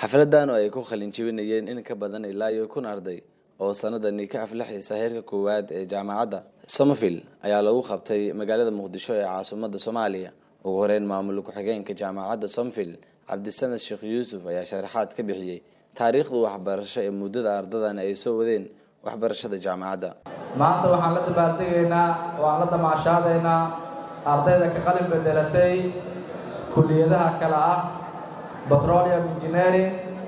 xafladan oo ay ku qalin jebinayeen in ka badan ilaa 1000 arday oo sanadani ka aflaxaysa heerka koowaad ee jaamacadda Somerville ayaa lagu qabtay magaalada Muqdisho ee caasimadda Soomaaliya ugu horeyn maamulka ku-xigeenka jaamacadda Somerville Cabdisamed Sheekh Yuusuf ayaa sharaxaad ka bixiyay taariikhda waxbarasho ee muddada ardadan ay soo wadeen waxbarashada jaamacadda maanta waxaan la dabaaldegaynaa waan la damaashaadaynaa ardayda ka qalin bedelatay kulliyadaha kala ah Petroleum Engineering,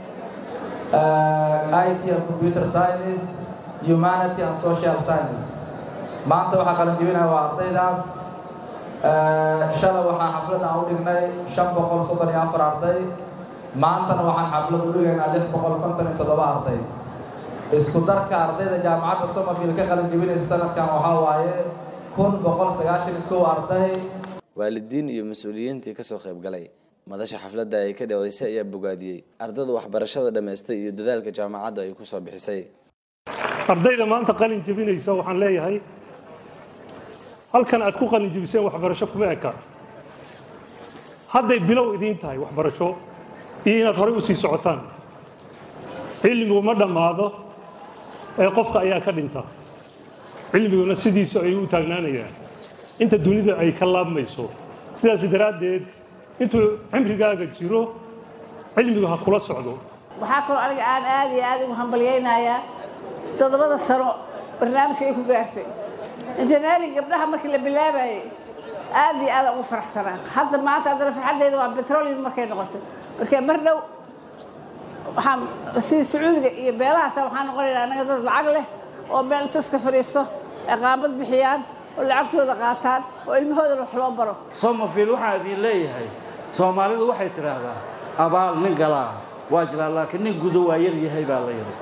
IT and Computer Science, Humanity and Social Science. maanta waxaan qalin jebinayaa waa ardaydaas shalay waxaan xaflad aan u dhignay 534 arday maantana waxaan xaflad u dhigaynaa 657 arday isku darka ardayda jaamacadda Somerville ka qalin jebinaysa sanadkan waxaa waaye 1191 arday waalidiin iyo mas'uuliyiintii ka soo qayb galay madasha xafladda ay ka dhawaysay ayaa bogaadiyay ardayda waxbarashada dhameystay iyo dadaalka jaamacadda ay ku soo bixisay ardayda maanta qalin jebinaysa waxaan leeyahay halkan aad ku qalin jebiseen waxbarasho kuma eka hadday bilow idin tahay waxbarasho iyo inaad hore u sii socotaan cilmigu ma dhamaado ee qofka ayaa ka dhinta cilmiguna sidiisa ay u taagnaanayaan inta dunida ay ka laabmayso sidaas daraadeed intuu cimrigaaga jiro cilmigu ha kula socdo waxaa kaloo aniga aad iyo aad ugu hambalyeynaya 7 sano barnaamijka ay ku gaartay engineering gabdhaha markii la bilaabayay aad iyo aad ugu faraxsanaa hadda maanta adana farxadeeda waa petroleum markay noqoto markay mar dhow waxaan si Sacuudiga iyo beelahaas waxaan noqonaynaa anaga dad lacag leh oo meel taska fariisto aqaabad bixiyaan oo lacagtooda qaataan oo ilmahooda wax loo baro Somerville waxa idin leeyahay Soomaalidu waxay tiraahdaa abaal nin galaa waa jira laakiin nin gudo waa yar yahay baa la yiri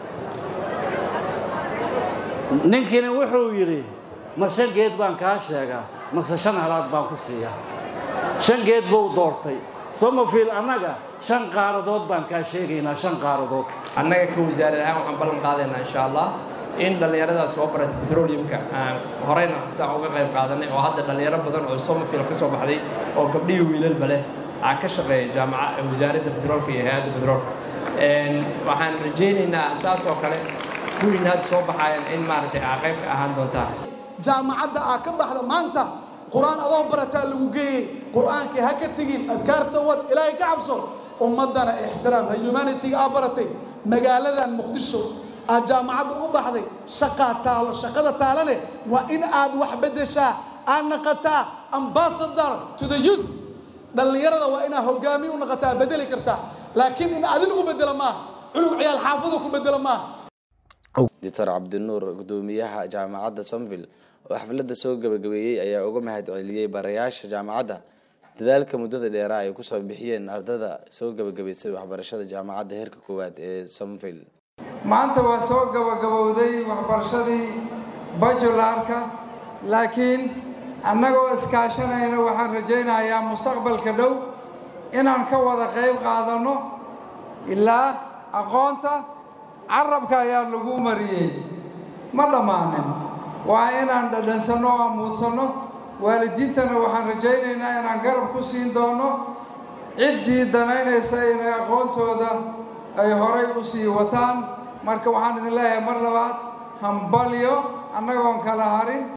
ninkina wuxuu yiri mar shan geed baan ka sheegaa mase shan halaad baan ku siiyaa shan geed buu doortay Somerville anaga shan qaaradood baan ka sheegaynaa shan qaaradood annaga ka wasaaradda waxaan ballan qaadaynaa insha Allah in dhalinyaradaas soo baratay petroleumka horeyna saa uga qayb qaadanay oo hadda dhalinyaro badan oo Somerville ka soo baxday oo gabdhiyo wiilalba leh ka shaqeeya jaamacadda wasaaradda petroolka iyo hay'adda petroolka waxaan rajaynaynaa saas oo kale kuwinaad soo baxayaan in maaragtay qayb ka ahaan doontaa jaamacadda ka baxda maanta quraan adoo barataa lagu geeyay quraanka ha ka tagin adkaarta wad ilaahay ka cabso ummadana ixtiraam humanity baratay magaaladan Muqdisho jaamacadda u baxday shaqada taalane waa in aad wax bedeshaa aan naqataa ambassador to the youth dhalinyarada waa in hogaami u naqataa bedeli kartaa laakiin in aad lagu bedelo ma culug ciyaal xaafado ku bedelo ma Dr. Abdinuur gudoomiyaha jaamacadda Somerville oo xafladda soo gabagabeeyay ayaa uga mahadceliyay barayaasha jaamacadda dadaalka muddada dheer ay ku soo bixiyeen ardayda soo gabagabeysay waxbarashada jaamacadda heerka koowaad ee Somerville maanta waa soo gabagabowday waxbarashadii bachelorka laakiin annagoo iskaashanayna waxaan rajaynayaa mustaqbalka dhow inaan ka wada qayb qaadano ilaa aqoonta carabka ayaa lagu mariyay ma dhamaanin waa inaan dhadhansano oo muudsano waalidiintana waxaan rajaynaynaa inaan garab ku siin doono ciddii danaynaysa inay aqoontooda ay horay u sii wataan marka waxaan idin leeyahay mar labaad hambalyo annagoon kala harin